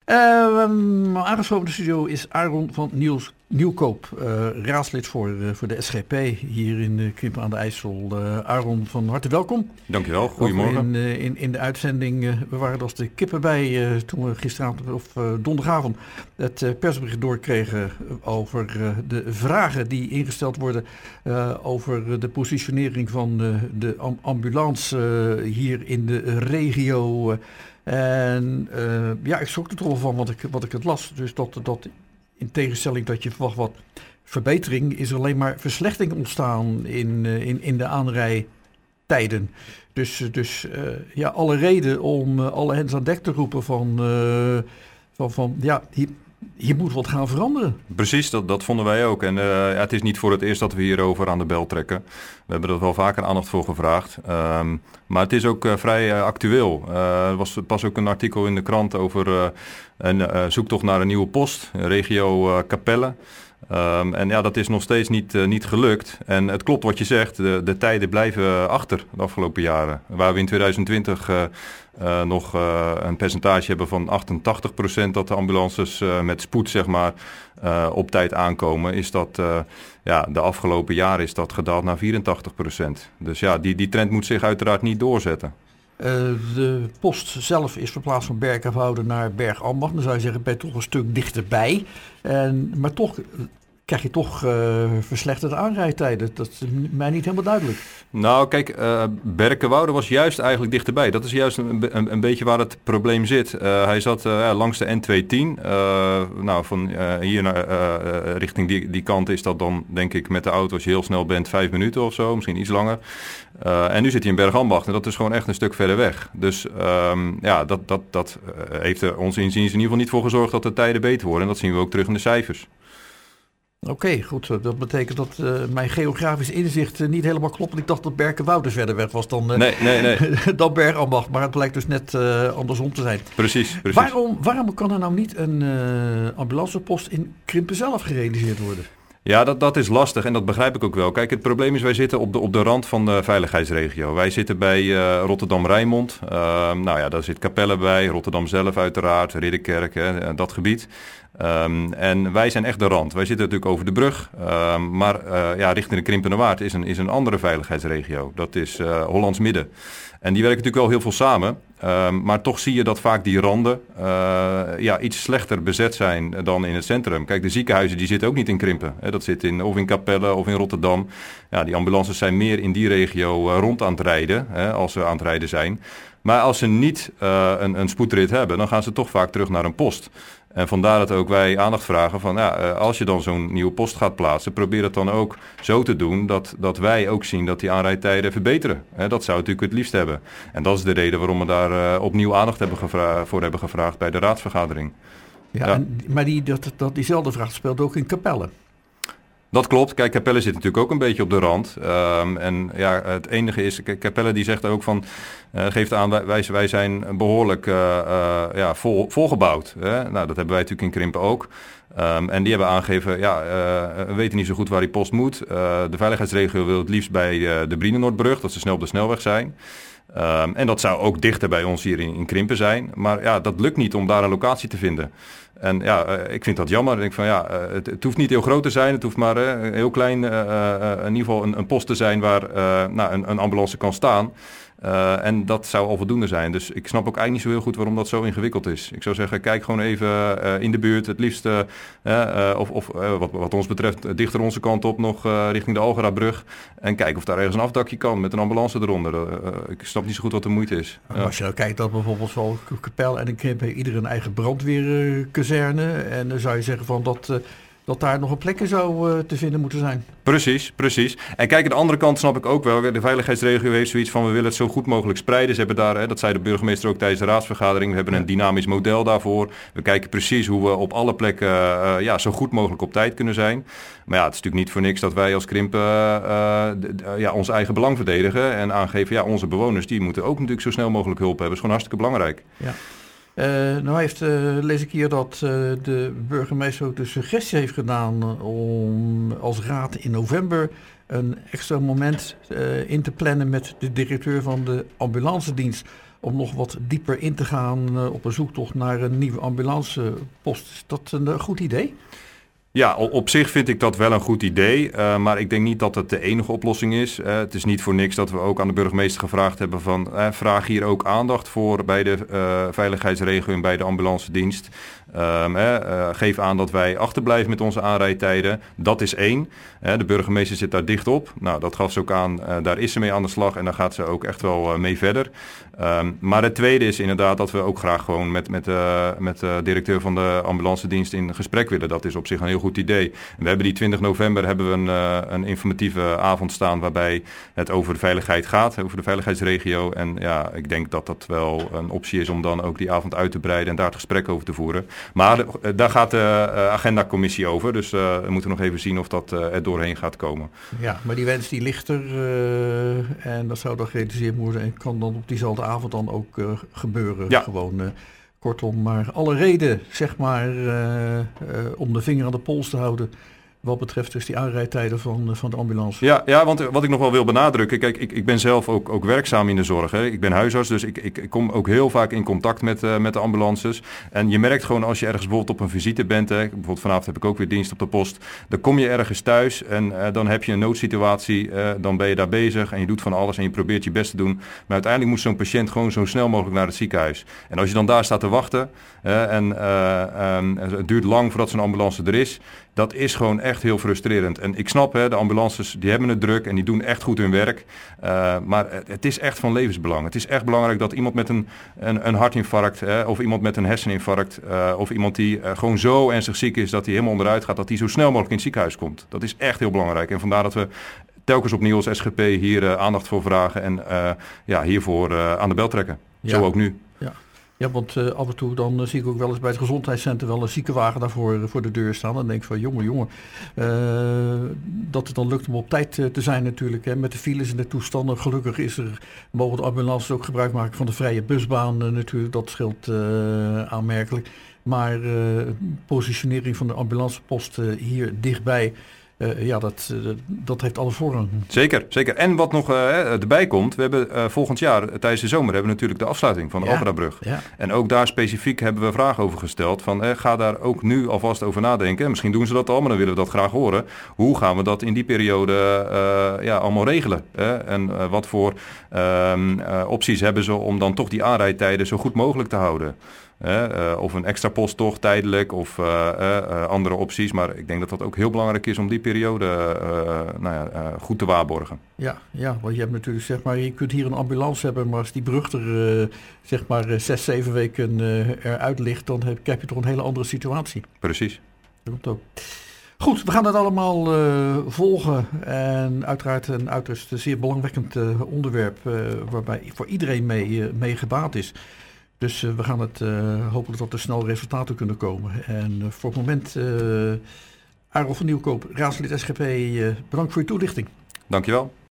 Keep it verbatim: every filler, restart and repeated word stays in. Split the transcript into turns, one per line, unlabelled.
Uh, aangeschoven in de studio is Aaron van Niels Nieuwkoop, uh, raadslid voor, uh, voor de S G P hier in uh, Krimpen aan de IJssel. Uh, Aaron, van harte welkom.
Dankjewel, goedemorgen.
In, uh, in, in de uitzending, uh, we waren er als de kippen bij uh, toen we gisteravond of uh, donderdagavond het uh, persbericht doorkregen over uh, de vragen die ingesteld worden uh, over de positionering van uh, de ambulance uh, hier in de regio. Uh, En uh, ja, ik schrok er toch wel van wat ik, wat ik het las. Dus dat, dat in tegenstelling dat je verwacht wat verbetering, is er alleen maar verslechtering ontstaan in, uh, in, in de aanrijtijden. Dus, dus uh, ja, alle reden om uh, alle hens aan dek te roepen van, uh, van, van ja, hier, hier moet wat gaan veranderen.
Precies, dat, dat vonden wij ook. En uh, ja, het is niet voor het eerst dat we hierover aan de bel trekken. We hebben er wel vaker aandacht voor gevraagd. Um, maar het is ook uh, vrij uh, actueel. Uh, er was pas ook een artikel in de krant over uh, een uh, zoektocht naar een nieuwe post, regio uh, Capelle. Um, en ja, dat is nog steeds niet, uh, niet gelukt. En het klopt wat je zegt, de, de tijden blijven achter de afgelopen jaren. Waar we in twintig twintig uh, uh, nog uh, een percentage hebben van achtentachtig procent dat de ambulances uh, met spoed zeg maar, uh, op tijd aankomen, is dat uh, ja, de afgelopen jaren is dat gedaald naar vierentachtig procent. Dus ja, die, die trend moet zich uiteraard niet doorzetten.
Uh, de post zelf is verplaatst van Berkenwoude naar Bergambacht. Dan zou je zeggen, ben je toch een stuk dichterbij. En, maar toch krijg je toch uh, verslechterde aanrijdtijden. Dat is mij niet helemaal duidelijk.
Nou, kijk, uh, Berkenwoude was juist eigenlijk dichterbij. Dat is juist een, een, een beetje waar het probleem zit. Uh, hij zat uh, langs de N tweehonderdtien. Uh, nou, van uh, hier naar uh, richting die, die kant is dat dan, denk ik, met de auto, als je heel snel bent, vijf minuten of zo. Misschien iets langer. Uh, en nu zit hij in Bergambacht en dat is gewoon echt een stuk verder weg. Dus um, ja, dat, dat, dat uh, heeft er ons inziens in ieder geval niet voor gezorgd dat de tijden beter worden. En dat zien we ook terug in de cijfers.
Oké, okay, goed. Dat betekent dat uh, mijn geografisch inzicht uh, niet helemaal klopt. Ik dacht dat Berkenwoude verder weg was dan, uh,
nee, nee, nee.
dan Bergambacht. Maar het blijkt dus net uh, andersom te zijn.
Precies, precies.
Waarom, waarom kan er nou niet een uh, ambulancepost in Krimpen zelf gerealiseerd worden?
Ja, dat, dat is lastig en dat begrijp ik ook wel. Kijk, het probleem is, wij zitten op de, op de rand van de veiligheidsregio. Wij zitten bij uh, Rotterdam-Rijnmond. Uh, nou ja, daar zit Capelle bij, Rotterdam zelf uiteraard, Ridderkerk, hè, dat gebied. Um, en wij zijn echt de rand. Wij zitten natuurlijk over de brug. Um, maar uh, ja, richting de Krimpenerwaard is een, is een andere veiligheidsregio. Dat is uh, Hollands Midden. En die werken natuurlijk wel heel veel samen. Um, maar toch zie je dat vaak die randen uh, ja, iets slechter bezet zijn dan in het centrum. Kijk, de ziekenhuizen die zitten ook niet in Krimpen. Hè. Dat zit in, of in Capelle of in Rotterdam. Ja, die ambulances zijn meer in die regio uh, rond aan het rijden, hè, als ze aan het rijden zijn. Maar als ze niet uh, een, een spoedrit hebben, dan gaan ze toch vaak terug naar een post. En vandaar dat ook wij aandacht vragen van, ja, als je dan zo'n nieuwe post gaat plaatsen, probeer het dan ook zo te doen dat, dat wij ook zien dat die aanrijdtijden verbeteren. He, dat zou natuurlijk het liefst hebben. En dat is de reden waarom we daar uh, opnieuw aandacht hebben gevra- voor hebben gevraagd bij de raadsvergadering.
Ja, ja. En, maar die, dat, dat, diezelfde vraag speelt ook in Capelle.
Dat klopt. Kijk, Capelle zit natuurlijk ook een beetje op de rand. Um, en ja, het enige is, Capelle die zegt ook van, uh, geeft aan, wij, wij zijn behoorlijk uh, uh, ja, vol, volgebouwd. Hè? Nou, dat hebben wij natuurlijk in Krimpen ook. Um, en die hebben aangegeven, ja, uh, we weten niet zo goed waar die post moet. Uh, de veiligheidsregio wil het liefst bij uh, de Brienenoordbrug, dat ze snel op de snelweg zijn. Um, en dat zou ook dichter bij ons hier in, in Krimpen zijn. Maar ja, dat lukt niet om daar een locatie te vinden. En ja, uh, ik vind dat jammer. Ik denk van ja, uh, het, het hoeft niet heel groot te zijn. Het hoeft maar uh, heel klein, uh, uh, in ieder geval een, een post te zijn waar uh, nou, een, een ambulance kan staan. Uh, en dat zou al voldoende zijn. Dus ik snap ook eigenlijk niet zo heel goed waarom dat zo ingewikkeld is. Ik zou zeggen, kijk gewoon even uh, in de buurt. Het liefst, uh, uh, of, of uh, wat, wat ons betreft, dichter onze kant op nog uh, richting de Algerabrug. En kijken of daar ergens een afdakje kan met een ambulance eronder. Uh, uh, ik snap niet zo goed wat de moeite is.
Ja. Als je nou kijkt dat bijvoorbeeld zo Capelle en in Krimpen hebben ieder een eigen brandweerkazerne. En dan zou je zeggen van dat... Uh, dat daar nog een plek in zou uh, te vinden moeten zijn.
Precies, precies. En kijk, aan de andere kant snap ik ook wel. De veiligheidsregio heeft zoiets van, we willen het zo goed mogelijk spreiden. Ze hebben daar, hè, dat zei de burgemeester ook tijdens de raadsvergadering, we hebben een dynamisch model daarvoor. We kijken precies hoe we op alle plekken uh, ja, zo goed mogelijk op tijd kunnen zijn. Maar ja, het is natuurlijk niet voor niks dat wij als Krimpen uh, d- d- ja, ons eigen belang verdedigen. En aangeven, ja, onze bewoners die moeten ook natuurlijk zo snel mogelijk hulp hebben. Dat is gewoon hartstikke belangrijk.
Ja. Uh, nou heeft, uh, lees ik hier dat uh, de burgemeester ook de suggestie heeft gedaan om als raad in november een extra moment uh, in te plannen met de directeur van de ambulancedienst om nog wat dieper in te gaan uh, op een zoektocht naar een nieuwe ambulancepost. Is dat een uh, goed idee?
Ja, op zich vind ik dat wel een goed idee, uh, maar ik denk niet dat het de enige oplossing is. Uh, het is niet voor niks dat we ook aan de burgemeester gevraagd hebben van uh, vraag hier ook aandacht voor bij de uh, veiligheidsregio en bij de ambulance dienst. Um, uh, uh, geef aan dat wij achterblijven met onze aanrijdtijden. Dat is één. Uh, de burgemeester zit daar dicht op. Nou, dat gaf ze ook aan. Uh, daar is ze mee aan de slag en daar gaat ze ook echt wel uh, mee verder. Um, maar het tweede is inderdaad dat we ook graag gewoon met, met, uh, met de directeur van de ambulance dienst in gesprek willen. Dat is op zich een heel goed idee. En we hebben die twintig november hebben we een, uh, een informatieve avond staan waarbij het over de veiligheid gaat, over de veiligheidsregio. En ja, ik denk dat dat wel een optie is om dan ook die avond uit te breiden en daar het gesprek over te voeren. Maar uh, daar gaat de uh, agendacommissie over. Dus uh, we moeten nog even zien of dat uh, er doorheen gaat komen.
Ja, maar die wens die ligt er uh, en dat zou dan gerealiseerd worden en kan dan op diezelfde avond dan ook uh, gebeuren.
Ja.
Gewoon, uh, kortom, maar alle reden, zeg maar, uh, uh, om de vinger aan de pols te houden wat betreft dus die aanrijdtijden van, van de ambulance.
Ja, ja, want wat ik nog wel wil benadrukken, kijk, ik, ik ben zelf ook, ook werkzaam in de zorg. Hè. Ik ben huisarts, dus ik, ik, ik kom ook heel vaak in contact met, uh, met de ambulances. En je merkt gewoon als je ergens bijvoorbeeld op een visite bent, hè, bijvoorbeeld vanavond heb ik ook weer dienst op de post, dan kom je ergens thuis en uh, dan heb je een noodsituatie, uh, dan ben je daar bezig en je doet van alles en je probeert je best te doen. Maar uiteindelijk moet zo'n patiënt gewoon zo snel mogelijk naar het ziekenhuis. En als je dan daar staat te wachten uh, en uh, um, het duurt lang voordat zo'n ambulance er is, dat is gewoon echt heel frustrerend. En ik snap, hè, de ambulances die hebben het druk en die doen echt goed hun werk. Uh, maar het is echt van levensbelang. Het is echt belangrijk dat iemand met een, een, een hartinfarct hè, of iemand met een herseninfarct uh, of iemand die uh, gewoon zo ernstig ziek is dat hij helemaal onderuit gaat, dat hij zo snel mogelijk in het ziekenhuis komt. Dat is echt heel belangrijk. En vandaar dat we telkens opnieuw als S G P hier uh, aandacht voor vragen en uh, ja, hiervoor uh, aan de bel trekken. Ja. Zo ook nu.
Ja. Ja, want uh, af en toe dan uh, zie ik ook wel eens bij het gezondheidscentrum wel een ziekenwagen daarvoor uh, voor de deur staan. Dan denk ik van jongen, jongen, uh, dat het dan lukt om op tijd uh, te zijn natuurlijk. Hè, met de files en de toestanden. Gelukkig is er, mogen de ambulances ook gebruik maken van de vrije busbaan uh, natuurlijk. Dat scheelt uh, aanmerkelijk. Maar uh, positionering van de ambulancepost uh, hier dichtbij, Uh, ja, dat, uh, dat heeft alle voorrang.
Zeker, zeker. En wat nog uh, erbij komt, we hebben uh, volgend jaar uh, tijdens de zomer hebben we natuurlijk de afsluiting van de ja, Alphendabrug. Ja. En ook daar specifiek hebben we vragen over gesteld van uh, ga daar ook nu alvast over nadenken. En misschien doen ze dat al, maar dan willen we dat graag horen. Hoe gaan we dat in die periode uh, ja, allemaal regelen? Hè? En uh, wat voor uh, uh, opties hebben ze om dan toch die aanrijdtijden zo goed mogelijk te houden? Uh, uh, of een extra posttocht tijdelijk of uh, uh, uh, andere opties. Maar ik denk dat dat ook heel belangrijk is om die periode uh, nou ja, uh, goed te waarborgen.
Ja, ja, want je hebt natuurlijk, zeg maar, je kunt hier een ambulance hebben, maar als die brug er uh, zeg maar uh, zes, zeven weken uh, eruit ligt, dan heb, heb je toch een hele andere situatie.
Precies.
Dat komt ook. Goed, we gaan het allemaal uh, volgen en uiteraard een uiterst zeer belangwekkend uh, onderwerp uh, waarbij voor iedereen mee, uh, mee gebaat is. Dus uh, we gaan het uh, hopelijk dat er snel resultaten kunnen komen. En uh, voor het moment, uh, Aarel van Nieuwkoop, raadslid S G P, uh, bedankt voor je toelichting.
Dankjewel.